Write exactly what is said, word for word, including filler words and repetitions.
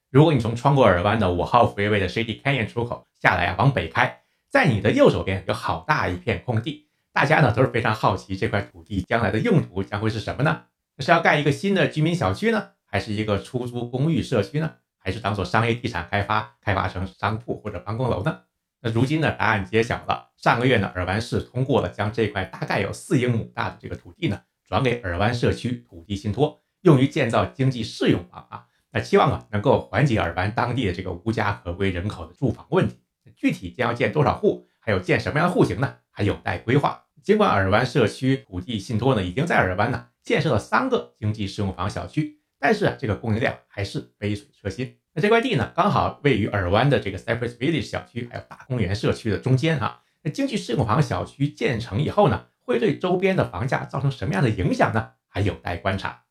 如果你从穿过尔湾的五号 freeway 的 Shady Canyon 出口下来啊，往北开，在你的右手边有好大一片空地，大家呢都是非常好奇这块土地将来的用途将会是什么呢？是要盖一个新的居民小区呢，还是一个出租公寓社区呢？还是当做商业地产开发，开发成商铺或者办公楼呢？那如今呢，答案揭晓了。上个月呢，尔湾市通过了将这块大概有四英亩大的这个土地呢，转给尔湾社区土地信托，用于建造经济适用房啊。那期望啊能够缓解尔湾当地的这个无家可归人口的住房问题。具体将要建多少户，还有建什么样的户型呢，还有待规划。尽管尔湾社区土地信托呢已经在尔湾呢建设了三个经济适用房小区，但是啊这个供应量还是杯水车薪。那这块地呢刚好位于尔湾的这个 Cypress Village 小区还有大公园社区的中间啊。那经济适用房小区建成以后呢，会对周边的房价造成什么样的影响呢？还有待观察。